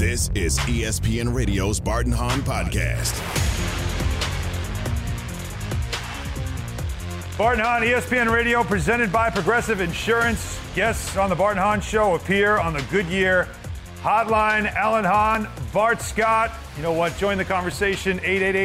This is ESPN Radio's Bart and Hahn podcast. Bart and Hahn, ESPN Radio, presented by Progressive Insurance. Guests on the Bart and Hahn Show appear on the Goodyear Hotline. Alan Hahn, Bart Scott. You know what? Join the conversation.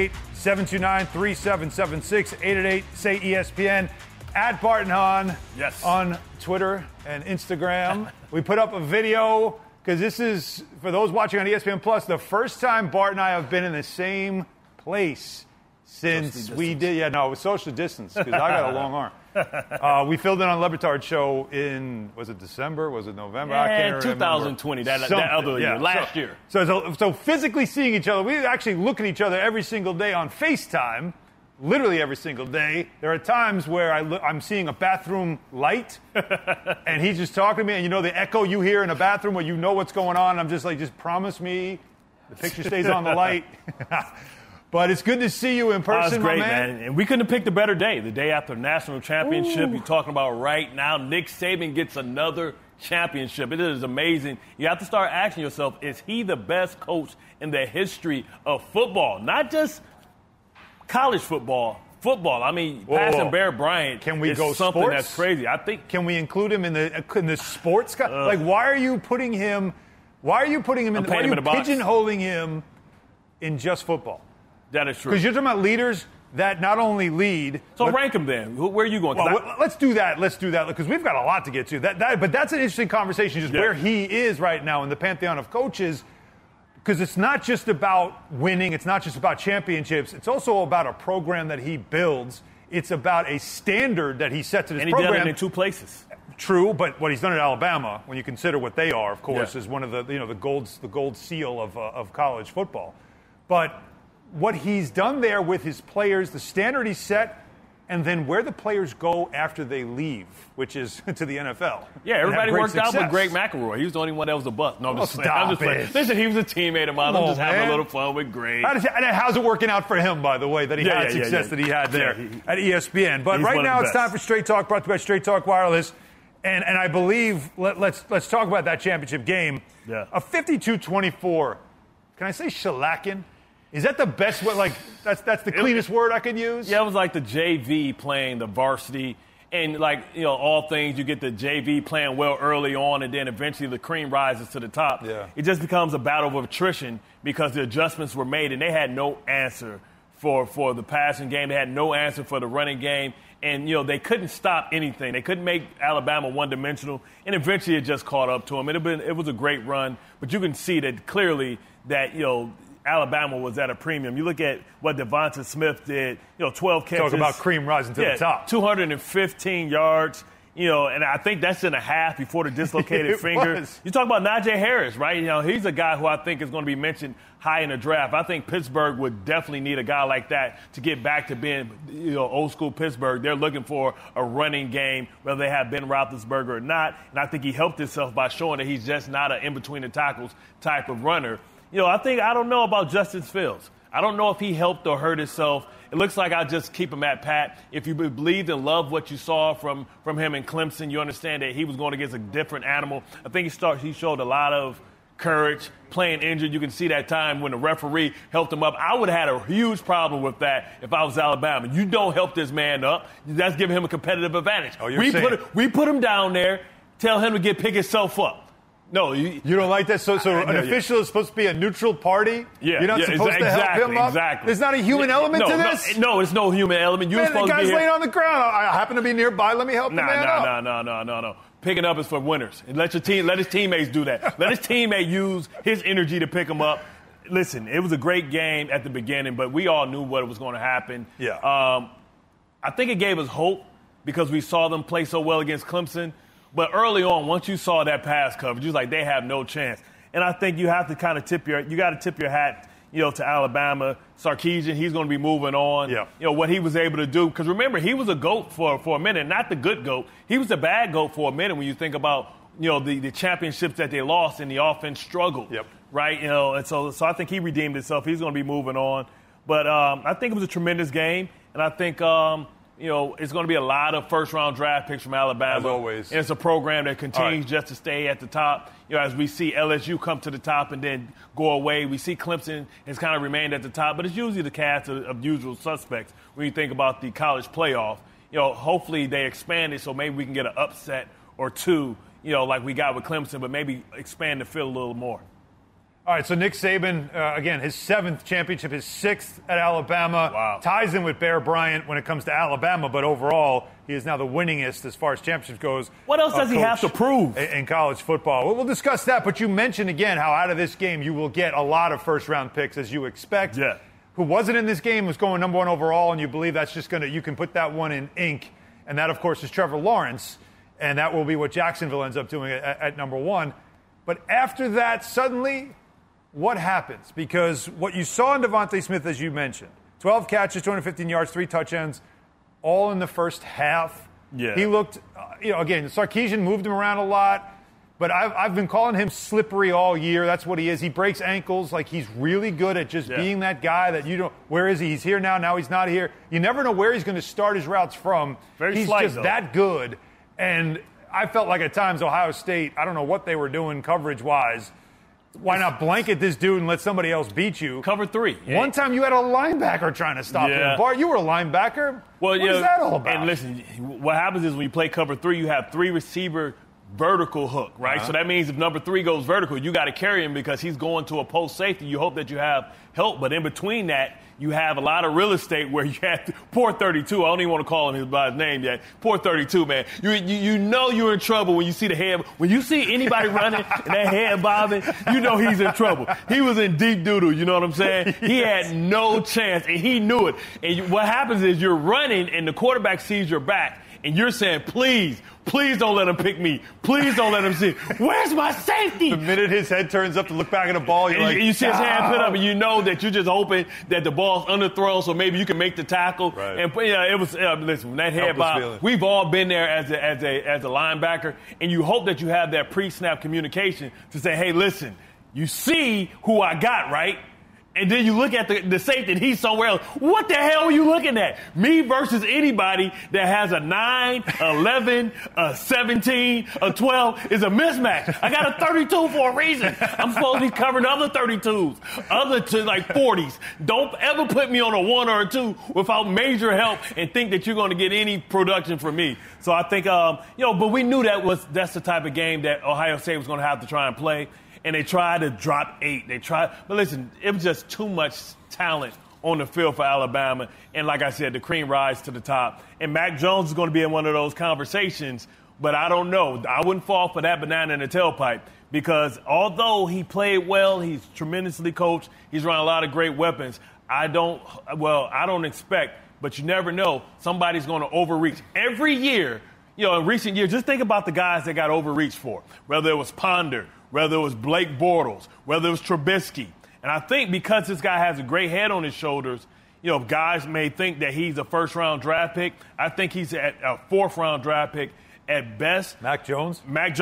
888-729-3776. 888-SAY-ESPN. At Bart and Hahn. Yes. On Twitter and Instagram. We put up a video because this is, for those watching on ESPN Plus, the first time Bart and I have been in the same place since we did. Yeah, no, it was social distance because I got a long arm. We filled in on Le Batard show in, was it December? Was it November? I can't remember. 2020, that other year, last year. So physically seeing each other, we actually look at each other every single day on FaceTime, literally every single day. There are times where I'm seeing a bathroom light, and he's just talking to me, and you know the echo you hear in a bathroom where you know what's going on. I'm just like, just promise me the picture stays on the light. But it's good to see you in person, It's great, my man. And we couldn't have picked a better day. The day after the national championship, you're talking about right now, Nick Saban gets another championship. It is amazing. You have to start asking yourself, is he the best coach in the history of football? Not just college football. I mean, passing Bear Bryant can we is go something sports? That's crazy. I think. Can we include him in the sports? Like, why are you putting him? Why are you putting him in? Why are you pigeonholing him in just football? That is true. Because you're talking about leaders that not only lead. So rank them then. Where are you going? Well, let's do that. Because we've got a lot to get to. But that's an interesting conversation, just where he is right now in the pantheon of coaches. Because it's not just about winning. It's not just about championships. It's also about a program that he builds. It's about a standard that he sets to this program. And he did it in two places. True, but what he's done at Alabama, when you consider what they are, of course, is one of the gold seal of college football. But what he's done there with his players, the standard he set, and then where the players go after they leave, which is to the NFL. Yeah, everybody worked out with Greg McElroy. He was the only one that was a bust. No, I'm just saying. Listen, he was a teammate of mine. I'm just having a little fun with Greg. How's it working out for him, by the way, that he had success that he had there at ESPN? But right now it's time for Straight Talk, brought to you by Straight Talk Wireless. And I believe, let's talk about that championship game. Yeah. A 52-24, can I say shellacking? Is that the best way? Like, that's the cleanest word I could use? Yeah, it was like the JV playing the varsity. And, all things, you get the JV playing well early on, and then eventually the cream rises to the top. Yeah. It just becomes a battle of attrition because the adjustments were made, and they had no answer for the passing game. They had no answer for the running game. And, they couldn't stop anything. They couldn't make Alabama one-dimensional. And eventually it just caught up to them. It was a great run. But you can see that clearly that, Alabama was at a premium. You look at what Devonta Smith did, 12 catches. Talk about cream rising to the top. 215 yards, and I think that's in a half before the dislocated finger. You talk about Najee Harris, right? He's a guy who I think is going to be mentioned high in the draft. I think Pittsburgh would definitely need a guy like that to get back to being, old school Pittsburgh. They're looking for a running game, whether they have Ben Roethlisberger or not. And I think he helped himself by showing that he's just not an in-between-the-tackles type of runner. I don't know about Justin Fields. I don't know if he helped or hurt himself. It looks like I'll just keep him at pat. If you believed and loved what you saw from him in Clemson, you understand that he was going against a different animal. I think he showed a lot of courage, playing injured. You can see that time when the referee helped him up. I would have had a huge problem with that if I was Alabama. You don't help this man up. That's giving him a competitive advantage. Oh, we put him down there, tell him to pick himself up. No, you don't like that. So an official is supposed to be a neutral party. Yeah, you're not supposed to help him up. Exactly. There's not a human element to this. No, it's no human element. You're supposed the guy's to be laying on the ground. I happen to be nearby. Let me help the man up. No. Picking up is for winners. And let his teammates do that. Let his teammate use his energy to pick him up. Listen, it was a great game at the beginning, but we all knew what was going to happen. Yeah. I think it gave us hope because we saw them play so well against Clemson. But early on, once you saw that pass coverage, you was like, they have no chance. And I think you have to kind of tip your hat, to Alabama. Sarkisian, he's going to be moving on. Yeah. What he was able to do. Because remember, he was a GOAT for a minute, not the good GOAT. He was a bad GOAT for a minute when you think about, the championships that they lost and the offense struggled. Yep. Right? And so I think he redeemed himself. He's going to be moving on. But I think it was a tremendous game. And I think you know, it's going to be a lot of first-round draft picks from Alabama. As always. And it's a program that continues just to stay at the top. You know, as we see LSU come to the top and then go away, we see Clemson has kind of remained at the top, but it's usually the cast of usual suspects when you think about the college playoff. You know, hopefully they expand it so maybe we can get an upset or two, you know, like we got with Clemson, but maybe expand the field a little more. All right, so Nick Saban, again, his 7th championship, his 6th at Alabama. Wow. Ties in with Bear Bryant when it comes to Alabama, but overall, he is now the winningest as far as championships goes. What else does he have to prove? In college football. We'll discuss that, but you mentioned again how out of this game you will get a lot of first-round picks as you expect. Yeah. Who wasn't in this game was going number 1 overall, and you believe that's just going to, you can put that one in ink. And that, of course, is Trevor Lawrence, and that will be what Jacksonville ends up doing at number 1. But after that, suddenly, what happens? Because what you saw in Devontae Smith, as you mentioned, 12 catches, 215 yards, 3 touchdowns, all in the first half. Yeah. He looked, again, Sarkisian moved him around a lot, but I've been calling him slippery all year. That's what he is. He breaks ankles. Like, he's really good at just being that guy that you don't, where is he? He's here now he's not here. You never know where he's going to start his routes from. Very he's slight, just though. that good. And I felt like at times Ohio State, I don't know what they were doing coverage-wise. Why not blanket this dude and let somebody else beat you? Cover 3. One time you had a linebacker trying to stop him. Bart, you were a linebacker. Well, what is that all about? And listen, what happens is when you play cover 3, you have 3 receiver vertical hook, right? So that means if number 3 goes vertical, you got to carry him because he's going to a post safety. You hope that you have help, but in between that, you have a lot of real estate where you have poor 32. I don't even want to call him by his name yet. Poor 32, man. You know you're in trouble when you see the head. When you see anybody running and that head bobbing, you know he's in trouble. He was in deep doodle, you know what I'm saying? He had no chance, and he knew it. And what happens is you're running, and the quarterback sees your back, and you're saying, please don't let him pick me. Please don't let him see. Where's my safety? The minute his head turns up to look back at a ball, you're like, you see his hand put up, and you know that you're just hoping that the ball's underthrown, so maybe you can make the tackle. Right. And it was listen, when that head bob, we've all been there as a linebacker, and you hope that you have that pre-snap communication to say, hey, listen, you see who I got, right? And then you look at the safety and he's somewhere else. What the hell are you looking at? Me versus anybody that has a 9, 11, a 17, a 12 is a mismatch. I got a 32 for a reason. I'm supposed to be covering other 32s, other to like 40s. Don't ever put me on a 1 or a 2 without major help and think that you're going to get any production from me. So I think, but we knew that's the type of game that Ohio State was going to have to try and play. And they tried to drop 8. But listen, it was just too much talent on the field for Alabama. And like I said, the cream rise to the top. And Mac Jones is going to be in one of those conversations, but I don't know. I wouldn't fall for that banana in the tailpipe because although he played well, he's tremendously coached, he's run a lot of great weapons. I don't expect, but you never know, somebody's going to overreach. Every year, in recent years, just think about the guys that got overreached for, whether it was Ponder, whether it was Blake Bortles, whether it was Trubisky. And I think because this guy has a great head on his shoulders, guys may think that he's a first-round draft pick. I think he's a 4th-round draft pick at best. Mac Jones,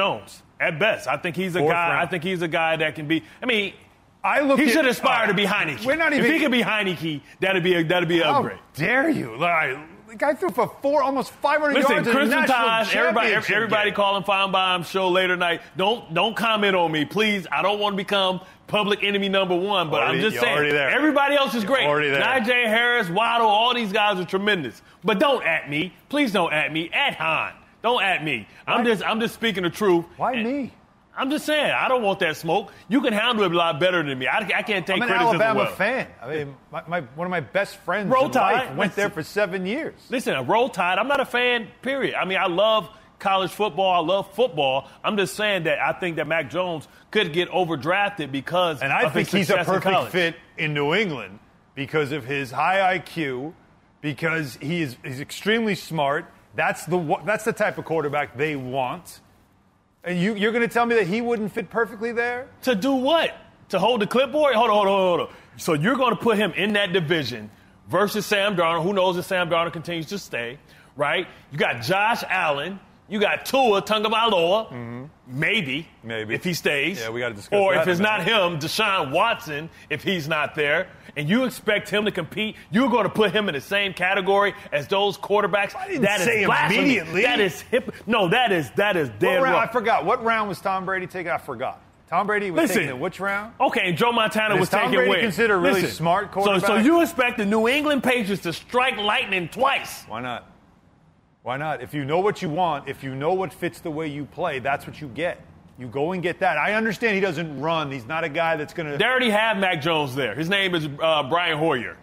at best. I think he's a 4th guy. round. I think he's a guy that can be. I mean, he should aspire to be Heineke. We're not even. If he could be Heineke, that'd be an upgrade. How dare you? The guy threw for almost 500 yards in the Christmas national time, everybody game. calling Feinbaum show later tonight. Don't comment on me, please. I don't want to become public enemy number 1, but I'm just saying everybody else is great. Najee Harris, Waddle, all these guys are tremendous. But don't at me. Please don't at me. At Hahn. Don't at me. I'm just speaking the truth. Why me? I'm just saying, I don't want that smoke. You can handle it a lot better than me. I can't take criticism. I'm an Alabama well. fan. I mean, one of my best friends Roll in Tide. life went there for 7 years. Listen, Roll Tide, I'm not a fan, period. I mean, I love college football. I love football. I'm just saying that I think that Mac Jones could get overdrafted because and I of think his he's a success in perfect college. fit in New England because of his high IQ, because he's extremely smart. That's the type of quarterback they want. And you're going to tell me that he wouldn't fit perfectly there? To do what? To hold the clipboard? Hold on. So you're going to put him in that division versus Sam Darnold. Who knows if Sam Darnold continues to stay, right? You got Josh Allen. You got Tua Tagovailoa, maybe if he stays. Yeah, we got to discuss or that if it's not him, Deshaun Watson, if he's not there, and you expect him to compete, you're going to put him in the same category as those quarterbacks. I didn't say immediately. That is hip. No, that is dead wrong. I forgot. What round was Tom Brady taking? I forgot. Tom Brady was taking in which round? Okay, and Joe Montana was taking Tom Brady where? Considered a really smart quarterback? So you expect the New England Patriots to strike lightning twice? Why not? Why not? If you know what you want, if you know what fits the way you play, that's what you get. You go and get that. I understand he doesn't run. He's not a guy that's going to. They already have Mac Jones there. His name is Brian Hoyer.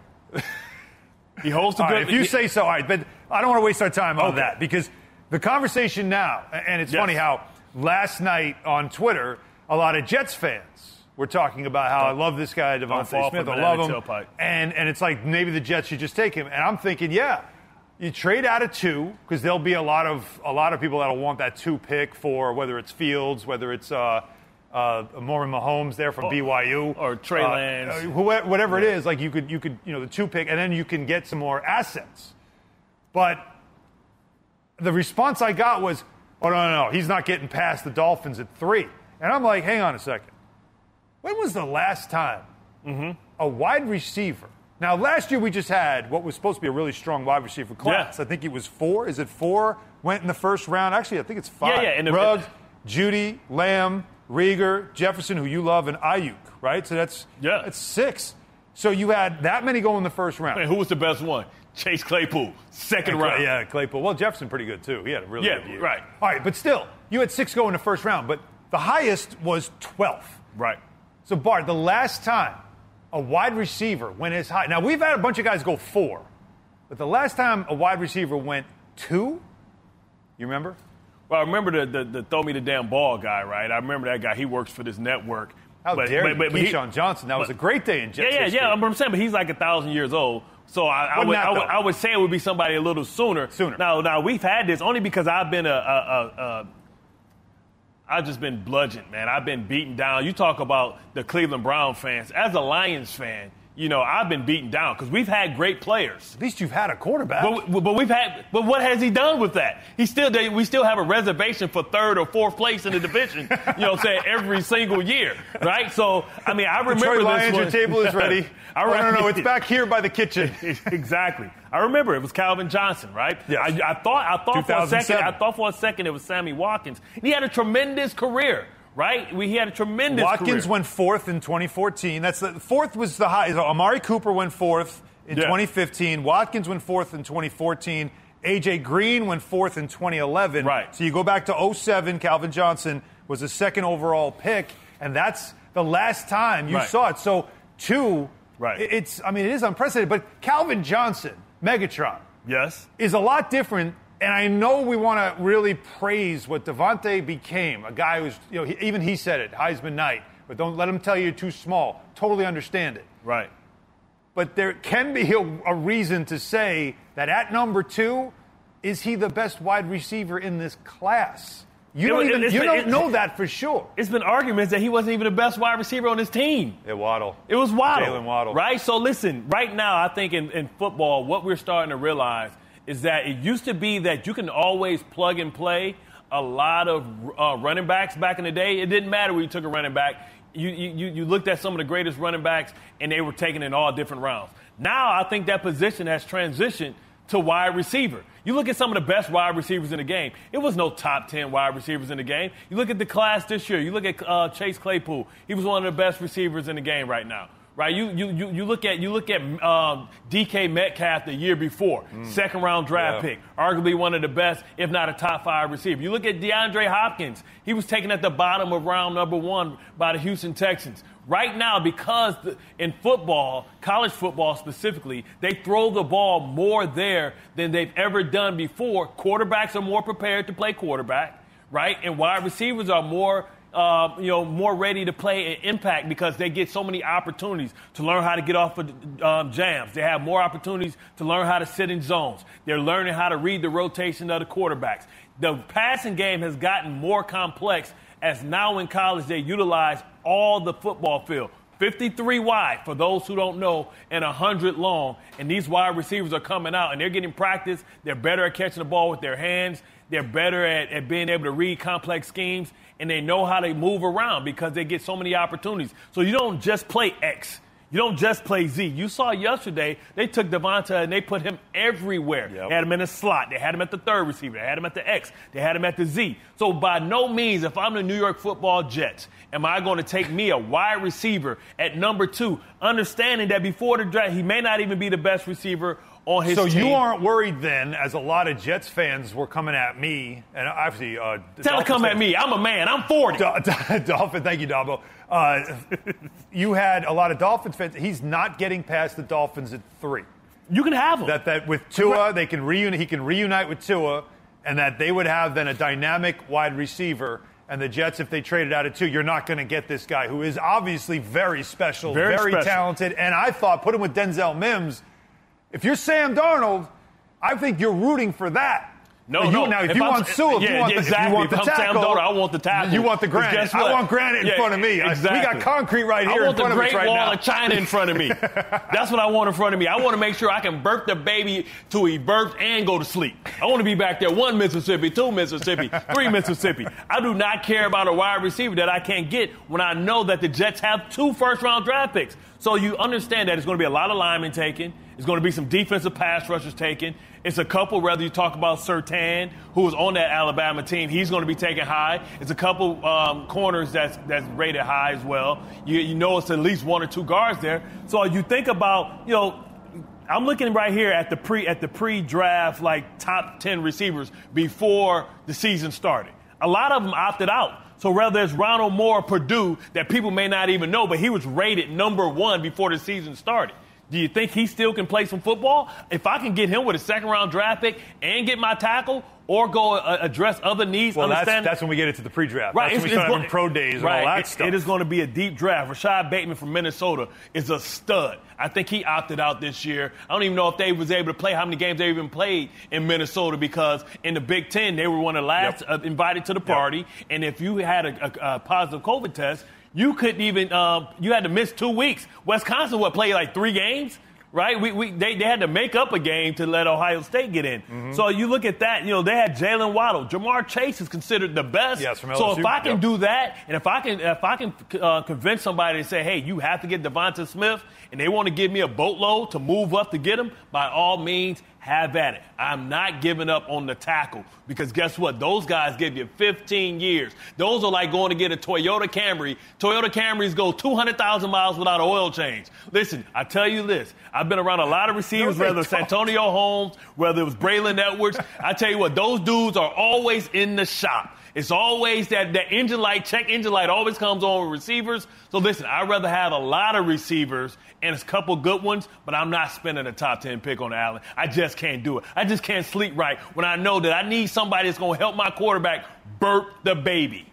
He holds the good. If you say so, all right. But I don't want to waste our time on that because the conversation now, and it's funny how last night on Twitter, a lot of Jets fans were talking about how I love this guy, Devontae Smith. I love him. And it's like maybe the Jets should just take him. And I'm thinking, you trade out of 2 because there'll be a lot of people that'll want that 2 pick for whether it's Fields, whether it's Morgan Mahomes there from BYU or Trey Lance, whatever it is. Like you could the 2 pick and then you can get some more assets. But the response I got was, oh no, he's not getting past the Dolphins at 3. And I'm like, hang on a second. When was the last time a wide receiver? Now, last year we just had what was supposed to be a really strong wide receiver class. I think it was 4. Is it 4 went in the first round? Actually, I think it's 5. Yeah. Ruggs, Judy, Lamb, Rieger, Jefferson, who you love, and Ayuk, right? So that's 6. So you had that many go in the first round. Man, who was the best one? Chase Claypool, second round. Yeah, Claypool. Well, Jefferson pretty good, too. He had a really good year. Right. All right, but still, you had 6 go in the first round, but the highest was 12th. Right. So, Bart, the last time a wide receiver went as high. Now, we've had a bunch of guys go 4, but the last time a wide receiver went 2, you remember? Well, I remember the throw me the damn ball guy, right? I remember that guy. He works for this network. How dare you, Keyshawn Johnson. That was a great day in Jets history. Yeah, I'm saying, but he's like 1,000 years old. So I would say it would be somebody a little sooner. Now, we've had this only because I've been I've just been bludgeoned, man. I've been beaten down. You talk about the Cleveland Brown fans. As a Lions fan, I've been beaten down because we've had great players. At least you've had a quarterback. But what has he done with that? We still have a reservation for 3rd or 4th place in the division. Every single year, right? So I remember Detroit this Lions, one. your table is ready. No, it's back here by the kitchen. Exactly. I remember it was Calvin Johnson, right? Yes. I thought for a second it was Sammy Watkins. He had a tremendous career. Right? He had a tremendous Watkins career. went 4th in 2014. That's the 4th was the high. Amari Cooper went 4th in 2015. Watkins went 4th in 2014. A.J. Green went 4th in 2011. Right. So you go back to 07, Calvin Johnson was a 2nd overall pick, and that's the last time you saw it. So 2, it is unprecedented. But Calvin Johnson, Megatron, is a lot different. And I know we want to really praise what Devontae became, a guy who's, even he said it, Heisman night, but don't let him tell you you're too small. Totally understand it. Right. But there can be a reason to say that at number 2, is he the best wide receiver in this class? You don't know that for sure. It's been arguments that he wasn't even the best wide receiver on his team. Waddle. It was Waddle. Jalen Waddle. Right? So listen, right now I think in football, what we're starting to realize is that it used to be that you can always plug and play a lot of running backs back in the day. It didn't matter when you took a running back. You looked at some of the greatest running backs, and they were taken in all different rounds. Now I think that position has transitioned to wide receiver. You look at some of the best wide receivers in the game. It was no top 10 wide receivers in the game. You look at the class this year. You look at Chase Claypool. He was one of the best receivers in the game right now. Right, you look at DK Metcalf the year before, 2nd round draft pick, arguably one of the best, if not a top 5 receiver. You look at DeAndre Hopkins; he was taken at the bottom of round number 1 by the Houston Texans. Right now, because in football, college football specifically, they throw the ball more there than they've ever done before. Quarterbacks are more prepared to play quarterback, right, and wide receivers are more ready to play and impact because they get so many opportunities to learn how to get off of jams. They have more opportunities to learn how to sit in zones. They're learning how to read the rotation of the quarterbacks. The passing game has gotten more complex as now in college they utilize all the football field. 53 wide, for those who don't know, and 100 long. And these wide receivers are coming out, and they're getting practice. They're better at catching the ball with their hands. They're better at being able to read complex schemes, and they know how to move around because they get so many opportunities. So you don't just play X. You don't just play Z. You saw yesterday, they took Devonta and they put him everywhere. Yep. They had him in the slot. They had him at the third receiver. They had him at the X. They had him at the Z. So by no means, if I'm the New York Football Jets, am I going to take me a wide receiver at number 2, understanding that before the draft, he may not even be the best receiver on his team. So you aren't worried then, as a lot of Jets fans were coming at me, and obviously Tell them come at me. I'm a man. I'm 40. Dolphin, thank you, Dabo. You had a lot of Dolphins fans. He's not getting past the Dolphins at 3. You can have him. That with Tua, they can he can reunite with Tua, and that they would have then a dynamic wide receiver. And the Jets, if they traded out at 2, you're not going to get this guy who is obviously very special, very talented. And I thought, put him with Denzel Mims. If you're Sam Darnold, I think you're rooting for that. No. Now, if you want Sewell, if you want the tackle, Sam Darnold, I want the tackle. You want the granite. I want granite in front of me. Exactly. We got concrete right here in front of us right now. I want the Great Wall of China in front of me. That's what I want in front of me. I want to make sure I can birth the baby till he births and go to sleep. I want to be back there 1 Mississippi, 2 Mississippi, 3 Mississippi. I do not care about a wide receiver that I can't get when I know that the Jets have 2 first-round draft picks. So you understand that it's going to be a lot of linemen taken. It's going to be some defensive pass rushers taken. It's a couple, whether you talk about Surtain, who was on that Alabama team, he's going to be taken high. It's a couple corners that's rated high as well. You know it's at least 1 or 2 guards there. So you think about, I'm looking right here at the pre-draft, like top 10 receivers before the season started. A lot of them opted out. So whether it's Ronald Moore, Purdue, that people may not even know, but he was rated number 1 before the season started. Do you think he still can play some football? If I can get him with a second-round draft pick and get my tackle or go address other needs, well, that's when we get into the pre-draft. Right. That's when we start having pro days and all that stuff. It is going to be a deep draft. Rashad Bateman from Minnesota is a stud. I think he opted out this year. I don't even know if they was able to play how many games they even played in Minnesota because in the Big Ten, they were one of the last invited to the party. Yep. And if you had a positive COVID test, you couldn't even you had to miss 2 weeks. Wisconsin played like 3 games, right? They had to make up a game to let Ohio State get in. Mm-hmm. So you look at that, they had Jalen Waddle. Jamar Chase is considered the best. Yes, from LSU. So if I can do that, and if I can convince somebody to say, hey, you have to get Devonta Smith, and they want to give me a boatload to move up to get him, by all means, have at it. I'm not giving up on the tackle because guess what? Those guys give you 15 years. Those are like going to get a Toyota Camry. Toyota Camrys go 200,000 miles without an oil change. Listen, I tell you this. I've been around a lot of receivers, whether it's Antonio Holmes, whether it was Braylon Edwards. I tell you what, those dudes are always in the shop. It's always that engine light, check engine light always comes on with receivers. So listen, I'd rather have a lot of receivers and a couple good ones, but I'm not spending a top 10 pick on Allen. I just can't do it. I just can't sleep right when I know that I need somebody that's going to help my quarterback birth the baby.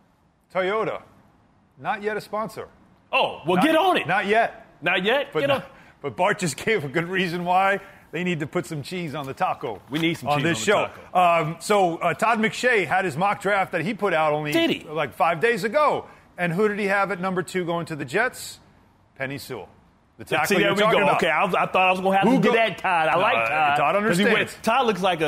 Toyota, not yet a sponsor. Oh, well, get on it. Not yet. Not yet? But Bart just gave a good reason why they need to put some cheese on the taco. We need some cheese on this show. So Todd McShay had his mock draft that he put out only like 5 days ago. And who did he have at number 2 going to the Jets? Penei Sewell. The tackle you're talking about. Okay, I thought I was going to have to get that Todd. I like Todd. Todd understands. Todd looks like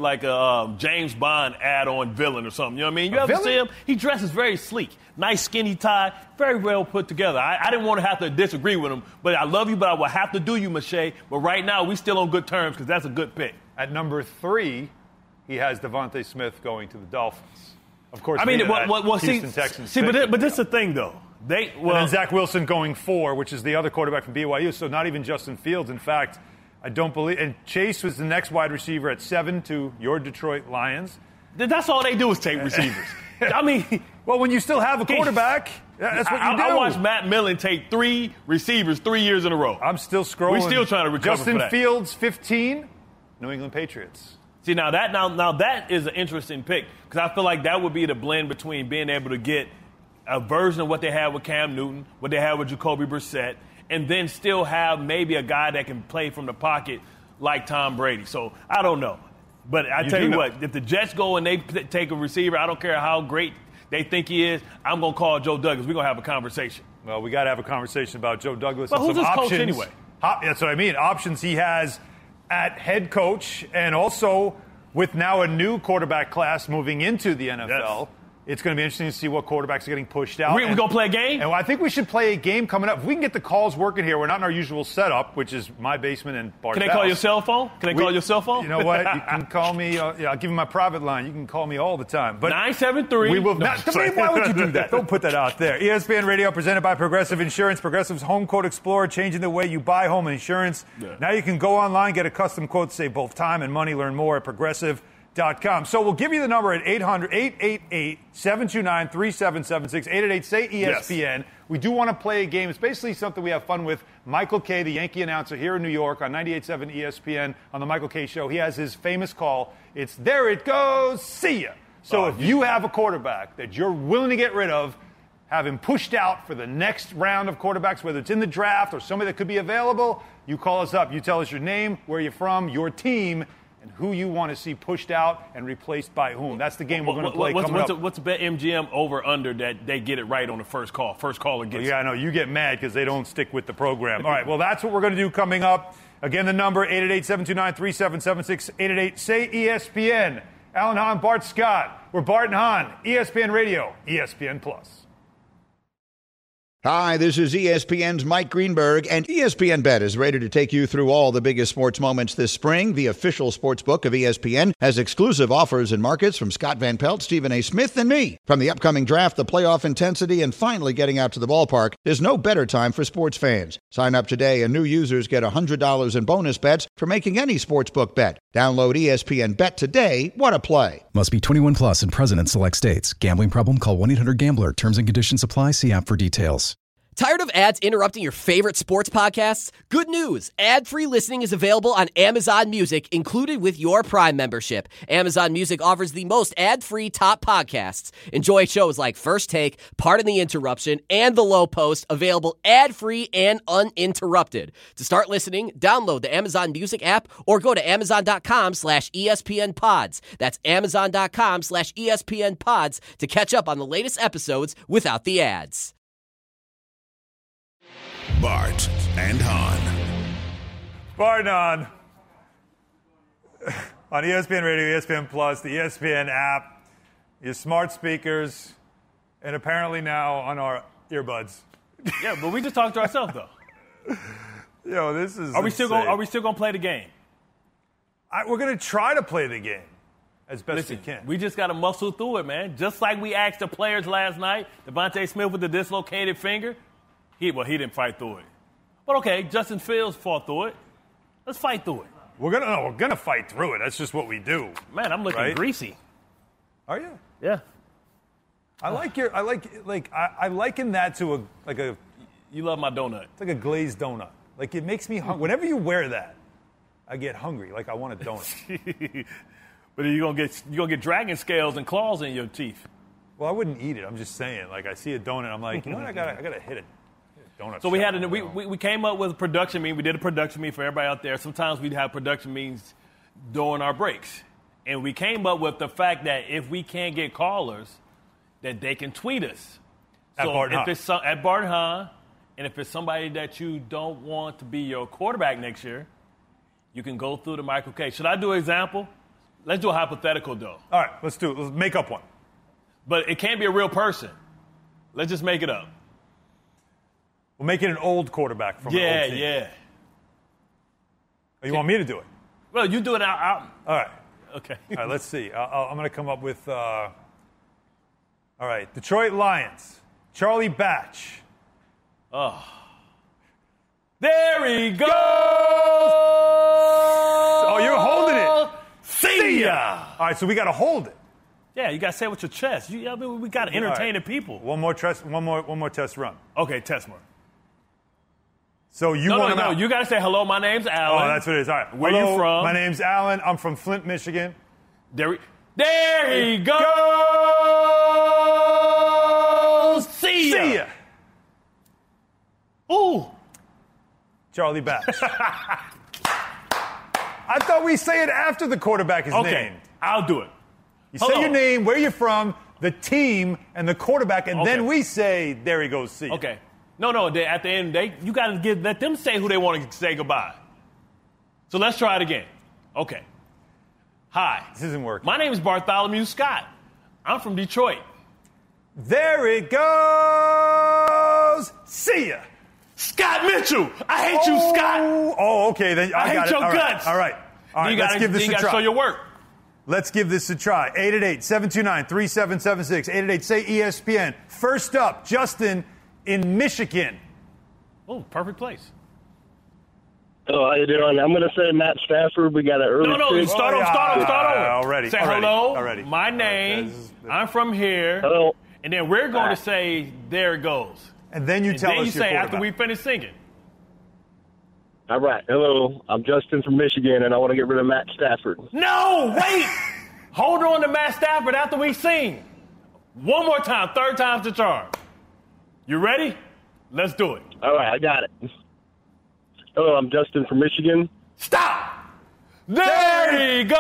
a James Bond add-on villain or something. You know what I mean? You ever see him? He dresses very sleek. Nice skinny tie. Very well put together. I didn't want to have to disagree with him, but I love you, but I will have to do you, Mache. But right now, we still on good terms because that's a good pick. At number 3, he has Devonta Smith going to the Dolphins. Of course, Houston Texans. See, but this is the thing, though. And then Zach Wilson going 4, which is the other quarterback from BYU. So not even Justin Fields. In fact, I don't believe. And Chase was the next wide receiver at 7 to your Detroit Lions. That's all they do is take receivers. I mean, well, when you still have a quarterback, that's what you do. I watched Matt Millen take 3 receivers 3 years in a row. I'm still scrolling. We're still trying to recover Justin from that. Fields 15, New England Patriots. See, now that is an interesting pick because I feel like that would be the blend between being able to get a version of what they had with Cam Newton, what they had with Jacoby Brissett, and then still have maybe a guy that can play from the pocket like Tom Brady. So I don't know. But I tell you what, if the Jets go and they take a receiver, I don't care how great they think he is, I'm going to call Joe Douglas. We're going to have a conversation. Well, we got to have a conversation about Joe Douglas. But and who's some his options. coach anyway? That's what I mean. Options he has at head coach, and also with now a new quarterback class moving into the NFL. Yes. It's going to be interesting to see what quarterbacks are getting pushed out. We going to play a game? And I think we should play a game coming up. If we can get the calls working here, we're not in our usual setup, which is my basement and Bart's Can they call your cell phone? You know what? You can call me. I'll give you my private line. You can call me all the time. But 973. We will not. Why would you do that? Don't put that out there. ESPN Radio presented by Progressive Insurance. Progressive's Home Quote Explorer, changing the way you buy home insurance. Yeah. Now you can go online, get a custom quote, save both time and money. Learn more at Progressive.com. So we'll give you the number at 800-888-729-3776, 888-SAY-ESPN. Yes. We do want to play a game. It's basically something we have fun with. Michael Kay, the Yankee announcer here in New York on 98.7 ESPN on the Michael Kay Show. He has his famous call. It's there it goes, see ya. So if you have a quarterback that you're willing to get rid of, have him pushed out for the next round of quarterbacks, whether it's in the draft or somebody that could be available, you call us up. You tell us your name, where you're from, your team, and who you want to see pushed out and replaced by whom. That's the game we're going to play coming up. What's the BetMGM over-under that they get it right on the first call? First caller gets it. Yeah, I know. You get mad because they don't stick with the program. All right, well, that's what we're going to do coming up. Again, the number, 888-729-3776, 888-SAY-ESPN. Alan Hahn, Bart Scott. We're Bart and Hahn, ESPN Radio, ESPN+. Hi, this is ESPN's Mike Greenberg, and ESPN Bet is ready to take you through all the biggest sports moments this spring. The official sports book of ESPN has exclusive offers and markets from Scott Van Pelt, Stephen A. Smith, and me. From the upcoming draft, the playoff intensity, and finally getting out to the ballpark, there's no better time for sports fans. Sign up today, and new users get $100 in bonus bets for making any sportsbook bet. Download ESPN Bet today. What a play. Must be 21 plus and present in select states. Gambling problem? Call 1-800-GAMBLER. Terms and conditions apply. See app for details. Tired of ads interrupting your favorite sports podcasts? Good news. Ad-free listening is available on Amazon Music, included with your Prime membership. Amazon Music offers the most ad-free top podcasts. Enjoy shows like First Take, Pardon the Interruption, and The Low Post, available ad-free and uninterrupted. To start listening, download the Amazon Music app or go to amazon.com/ESPN Pods. That's amazon.com/ESPN Pods to catch up on the latest episodes without the ads. Bart and Hahn. Bart and Hahn. On ESPN Radio, ESPN Plus, the ESPN app, your smart speakers, and apparently now on our earbuds. Yeah, but we just talked to ourselves, though. Yo, this is Are we still going to play the game? We're going to try to play the game as best we can. We just got to muscle through it, man. Just like we asked the players last night, Devontae Smith with the dislocated finger. He didn't fight through it. But okay, Justin Fields fought through it. Let's fight through it. We're gonna fight through it. That's just what we do. Man, I'm looking greasy. Are you? Yeah. I liken that to a. You love my donut. It's like a glazed donut. Like it makes me hungry. Whenever you wear that, I get hungry. Like I want a donut. But you're gonna get dragon scales and claws in your teeth. Well, I wouldn't eat it. I'm just saying. Like I see a donut, I'm like, you know what? I gotta hit it. Donut. So we came up with a production meeting. We did a production meeting for everybody out there. Sometimes we'd have production meetings during our breaks, and we came up with the fact that if we can't get callers, that they can tweet us. At Bart and Hahn. If it's at Bart and Hahn, and if it's somebody that you don't want to be your quarterback next year, you can go through the Michael Kay. Should I do an example? Let's do a hypothetical though. All right, let's do it. Let's make up one. But it can't be a real person. Let's just make it up. We'll make it an old quarterback from an old team. Yeah. Oh, you want me to do it? Well, you do it out. All right. Okay. All right, let's see. I'm going to come up with, all right, Detroit Lions, Charlie Batch. Oh. There he goes! Oh, you're holding it. See ya! All right, so we got to hold it. Yeah, you got to say it with your chest. We got to entertain the people. One more test run. Okay, test more. So you want to know? You got to say, hello, my name's Alan. Oh, that's what it is. All right. Where hello, you from? My name's Alan. I'm from Flint, Michigan. There he goes! See ya! Ooh. Charlie Batch. I thought we say it after the quarterback is named. Okay, I'll do it. You say your name, where you're from, the team, and the quarterback, and then we say, there he goes, see ya. Okay. No. At the end, you got to let them say who they want to say goodbye. So let's try it again. Okay. Hi. This isn't working. My name is Bartholomew Scott. I'm from Detroit. There it goes. See ya. Scott Mitchell. I hate you, Scott. Oh, okay. Then I hate got your it. guts. All right. Let's give this a try. You got to show your work. Let's give this a try. 888-729-3776. 888-SAY-ESPN. First up, Justin in Michigan. Oh, perfect place. Oh, how you doing? I'm going to say Matt Stafford. We got an early pick. Start over. Already. Say hello. My name. I'm from here. Hello. And then we're going to say, there it goes. And then you tell us your say after we finish singing. All right. Hello. I'm Justin from Michigan, and I want to get rid of Matt Stafford. No, wait. Hold on to Matt Stafford after we sing. One more time. Third time's the charm. You ready? Let's do it. All right. I got it. Hello. I'm Justin from Michigan. Stop. There he goes.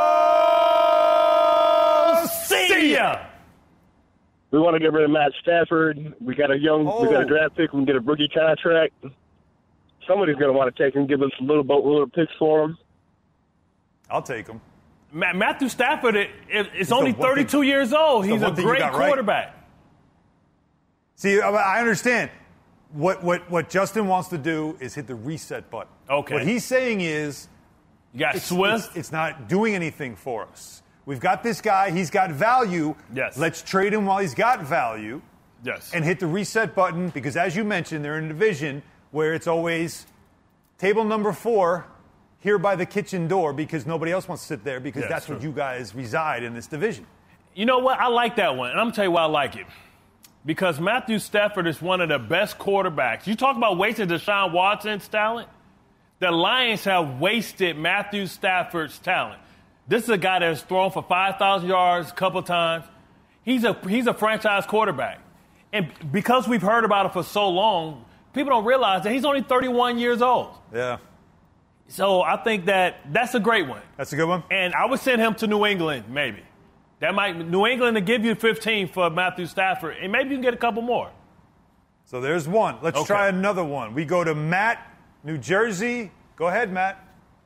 See ya. We want to get rid of Matt Stafford. We got a draft pick. We can get a rookie contract. Somebody's going to want to take him, give us a little boatload of picks for him. I'll take him. Matthew Stafford is only 32 years old. He's a great quarterback. Right. See, I understand. What Justin wants to do is hit the reset button. Okay. What he's saying is you got Swift. It's not doing anything for us. We've got this guy. He's got value. Yes. Let's trade him while he's got value. Yes. And hit the reset button because, as you mentioned, they're in a division where it's always table number 4 here by the kitchen door because nobody else wants to sit there because that's where you guys reside in this division. You know what? I like that one. And I'm going to tell you why I like it. Because Matthew Stafford is one of the best quarterbacks. You talk about wasting Deshaun Watson's talent. The Lions have wasted Matthew Stafford's talent. This is a guy that has thrown for 5,000 yards a couple times. He's a franchise quarterback. And because we've heard about it for so long, people don't realize that he's only 31 years old. Yeah. So I think that's a great one. That's a good one. And I would send him to New England, maybe. New England to give you 15 for Matthew Stafford, and maybe you can get a couple more. So there's one. Let's try another one. We go to Matt, New Jersey. Go ahead, Matt.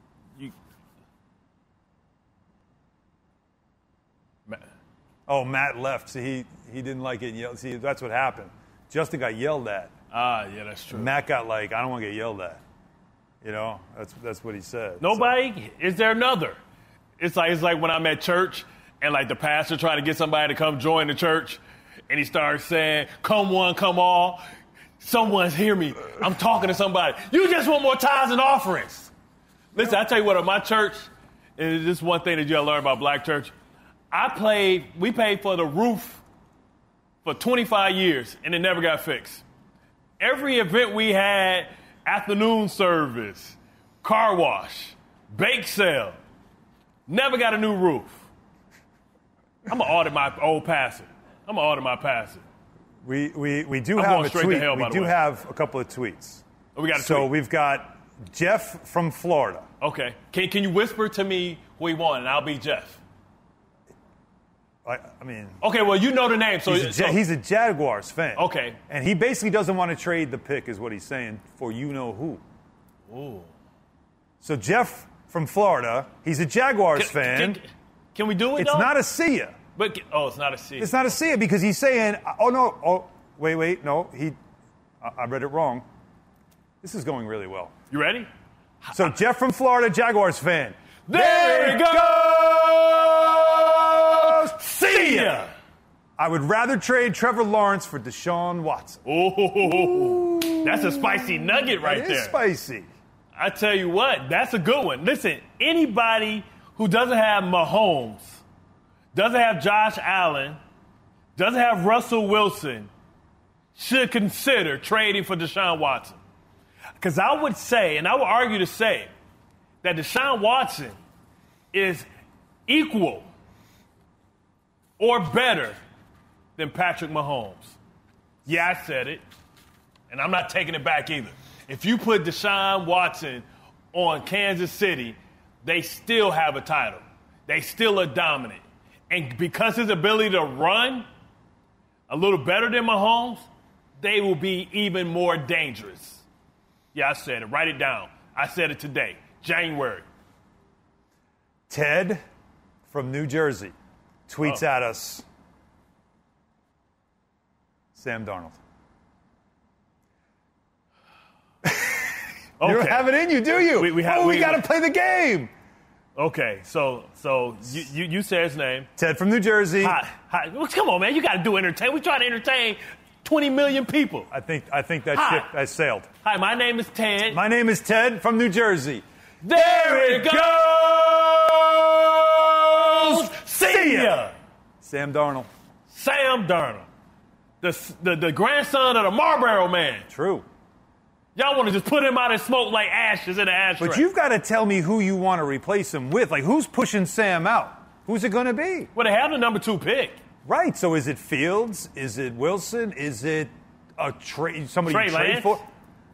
Matt left. See, he didn't like it. See, that's what happened. Justin got yelled at. Yeah, that's true. Matt got I don't want to get yelled at. You know, that's what he said. Nobody? So. Is there another? It's like when I'm at church and the pastor trying to get somebody to come join the church, and he starts saying, "Come one, come all." Someone's hear me. I'm talking to somebody. You just want more tithes and offerings. Listen, I tell you what, at my church, and this is one thing that you gotta learn about black church. We paid for the roof for 25 years, and it never got fixed. Every event we had, afternoon service, car wash, bake sale, never got a new roof. I'm going to audit my old pastor. I'm going to audit my pastor. We do have a tweet. We do have a couple of tweets. Oh, we got a tweet. So we've got Jeff from Florida. Okay. Can you whisper to me who he won, and I'll be Jeff? I mean... Okay, well, you know the name. So he's a Jaguars fan. Okay. And he basically doesn't want to trade the pick, is what he's saying, for you-know-who. Ooh. So Jeff from Florida, he's a Jaguars fan. Can we do it, It's not a see ya. But it's not a see ya. It's not a see ya because he's saying, wait, no, I read it wrong. This is going really well. You ready? So Jeff from Florida, Jaguars fan. There it goes! See ya! I would rather trade Trevor Lawrence for Deshaun Watson. Oh, that's a spicy nugget right there. It is spicy. I tell you what, that's a good one. Listen, anybody who doesn't have Mahomes, doesn't have Josh Allen, doesn't have Russell Wilson, should consider trading for Deshaun Watson. Because I would say, and I would argue to say, that Deshaun Watson is equal or better than Patrick Mahomes. Yeah, I said it, and I'm not taking it back either. If you put Deshaun Watson on Kansas City, they still have a title. They still are dominant. And because his ability to run a little better than Mahomes, they will be even more dangerous. Yeah, I said it. Write it down. I said it today, January. Ted from New Jersey tweets at us, Sam Darnold. Okay. You don't have it in you, do you? We got to play the game. Okay, so you said his name. Ted from New Jersey. Hi. Well, come on, man. You got to do entertain. We try to entertain 20 million people. I think that ship has sailed. Hi, my name is Ted. My name is Ted from New Jersey. There it goes! See ya! Sam Darnold. Sam Darnold. The grandson of the Marlboro Man. True. Y'all want to just put him out and smoke like ashes in an ashtray. But you've got to tell me who you want to replace him with. Like, who's pushing Sam out? Who's it going to be? Well, they have the number 2 pick. Right. So is it Fields? Is it Wilson? Is it somebody Trey you trade Lance? for?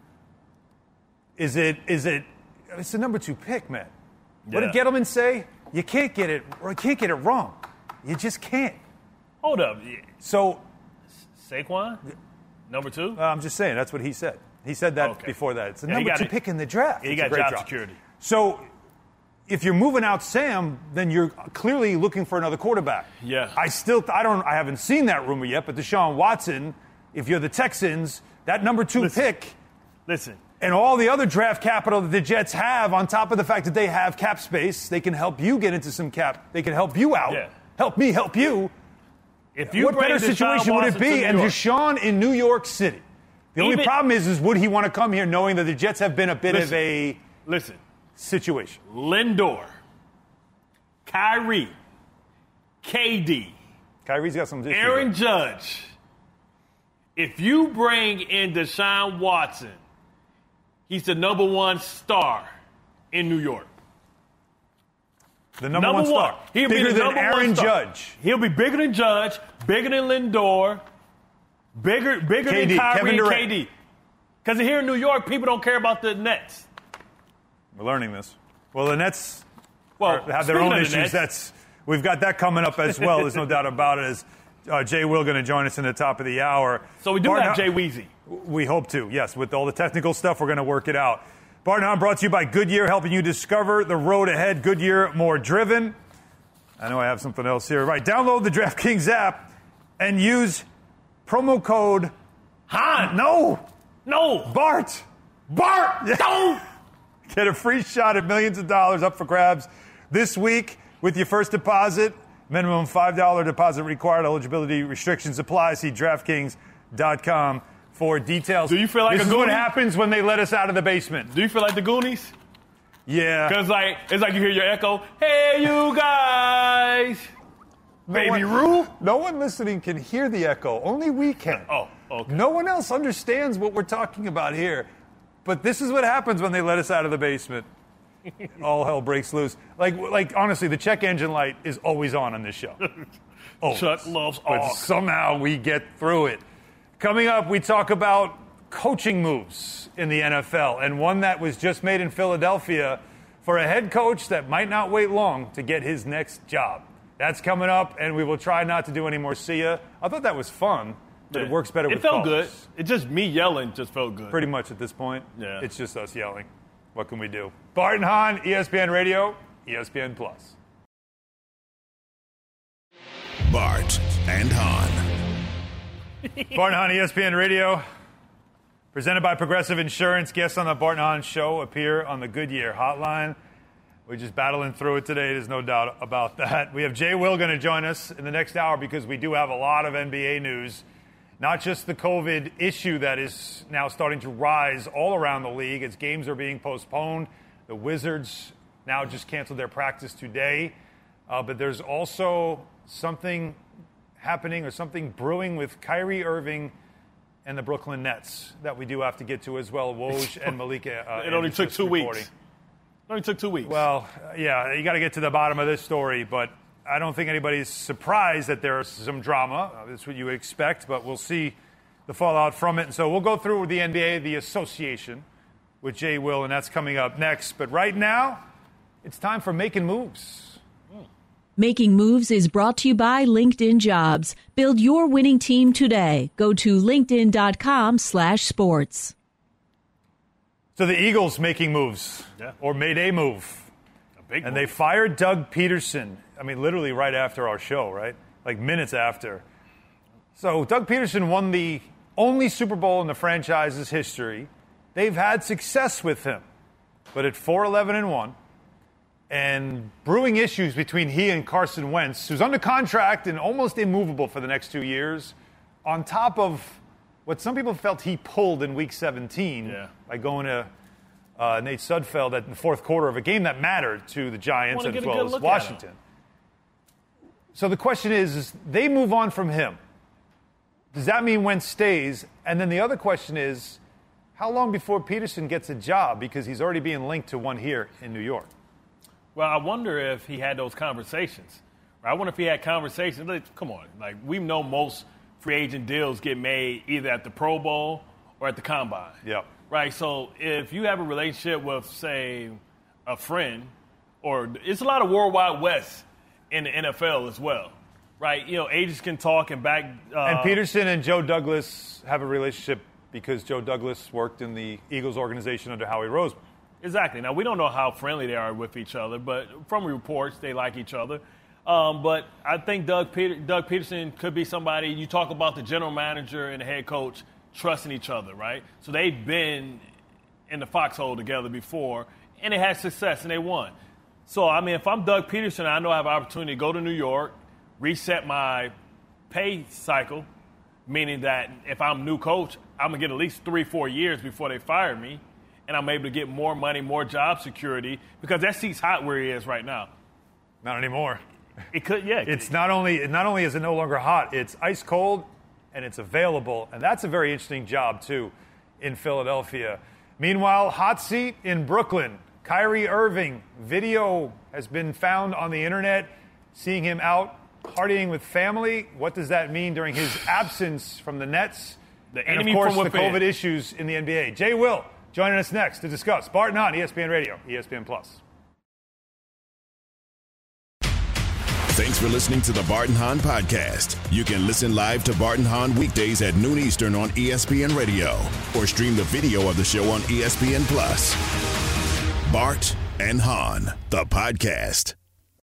Is it? It's the number 2 pick, man. Yeah. What did Gettleman say? You can't get it wrong. You just can't. Hold up. So Saquon? Number 2? I'm just saying, that's what he said. He said that before that. It's the number 2 pick in the draft. He got job security. So if you're moving out Sam, then you're clearly looking for another quarterback. Yeah. I haven't seen that rumor yet, but Deshaun Watson, if you're the Texans, that number 2 pick. Listen. And all the other draft capital that the Jets have, on top of the fact that they have cap space, they can help you get into some cap. They can help you out. Yeah. Help me help you. What better situation would it be? And Deshaun in New York City. The only problem is would he want to come here knowing that the Jets have been a bit of a situation? Lindor, Kyrie, KD, Kyrie's got some issues. Aaron Judge. If you bring in Deshaun Watson, he's the number 1 star in New York. The number 1 star. He'll bigger be the than Aaron Judge. He'll be bigger than Judge, bigger than Lindor, bigger KD, than Kyrie Kevin and Durant. KD. Because here in New York, people don't care about the Nets. We're learning this. Well, the Nets have their speaking own of the issues. We've got that coming up as well. There's no doubt about it. As Jay Will going to join us in the top of the hour. So we do have Jay Weezy. We hope to, yes. With all the technical stuff, we're going to work it out. Bart and Hahn brought to you by Goodyear, helping you discover the road ahead. Goodyear, more driven. I know I have something else here. Right, download the DraftKings app and use promo code Hahn. No. Bart, don't. Get a free shot at millions of dollars up for grabs this week with your first deposit. Minimum $5 deposit required. Eligibility restrictions apply. See DraftKings.com for details. Do you feel like this a is what Goonie? happens when they let us out of the basement? Do you feel like the Goonies? Yeah. Because it's like you hear your echo. Hey, you guys. Baby Rue? No one listening can hear the echo. Only we can. Oh, okay. No one else understands what we're talking about here. But this is what happens when they let us out of the basement. All hell breaks loose. Like honestly, the check engine light is always on this show. Chuck loves but all. somehow we get through it. Coming up, we talk about coaching moves in the NFL, and one that was just made in Philadelphia for a head coach that might not wait long to get his next job. That's coming up, and we will try not to do any more see ya. I thought that was fun, but it works better with felt calls. good. It just me yelling just felt good. Pretty much at this point. Yeah. It's just us yelling. What can we do? Bart and Hahn, ESPN Radio, ESPN Plus. Bart and Hahn. Bart and Hahn, ESPN Radio, presented by Progressive Insurance. Guests on the Bart and Hahn Show appear on the Goodyear Hotline. We're just battling through it today. There's no doubt about that. We have Jay Will going to join us in the next hour because we do have a lot of NBA news. Not just the COVID issue that is now starting to rise all around the league as games are being postponed. The Wizards now just canceled their practice today. But there's also something happening or something brewing with Kyrie Irving and the Brooklyn Nets that we do have to get to as well. Woj and Malika. It only took 2 weeks. It only took 2 weeks. Well, yeah, you got to get to the bottom of this story, but I don't think anybody's surprised that there's some drama. That's what you would expect, but we'll see the fallout from it. And so we'll go through the NBA, the association, with Jay Will, and that's coming up next. But right now, it's time for Making Moves. Making Moves is brought to you by LinkedIn Jobs. Build your winning team today. Go to linkedin.com/sports. So the Eagles making moves, or made a move. And they fired Doug Peterson, literally right after our show, right? Like minutes after. So Doug Peterson won the only Super Bowl in the franchise's history. They've had success with him, but at 4-11-1, and brewing issues between he and Carson Wentz, who's under contract and almost immovable for the next 2 years, on top of what some people felt he pulled in Week 17 by going to Nate Sudfeld in the fourth quarter of a game that mattered to the Giants as well as Washington. So the question is, they move on from him. Does that mean Wentz stays? And then the other question is, how long before Peterson gets a job? Because he's already being linked to one here in New York. Well, I wonder if he had those conversations. I wonder if he had conversations. Come on. We know most free agent deals get made either at the Pro Bowl or at the Combine. Yep. Right? So if you have a relationship with, say, a friend, or it's a lot of World Wide West in the NFL as well. Right? Agents can talk and back. And Peterson and Joe Douglas have a relationship because Joe Douglas worked in the Eagles organization under Howie Roseman. Exactly. Now, we don't know how friendly they are with each other, but from reports, they like each other. But I think Doug Peterson could be somebody. You talk about the general manager and the head coach trusting each other, right? So they've been in the foxhole together before, and they had success, and they won. So, if I'm Doug Peterson, I know I have an opportunity to go to New York, reset my pay cycle, meaning that if I'm new coach, I'm going to get at least 3-4 years before they fire me, and I'm able to get more money, more job security, because that seat's hot where he is right now. Not anymore. It could, yeah. It's not only is it no longer hot, it's ice cold, and it's available. And that's a very interesting job, too, in Philadelphia. Meanwhile, hot seat in Brooklyn. Kyrie Irving, video has been found on the internet, seeing him out partying with family. What does that mean during his absence from the Nets? And, of course, the COVID issues in the NBA. Jay Will joining us next to discuss. Barton Hahn, ESPN Radio, ESPN+. Thanks for listening to the Barton Hahn Podcast. You can listen live to Barton Hahn weekdays at noon Eastern on ESPN Radio or stream the video of the show on ESPN+. Bart and Hahn, the podcast.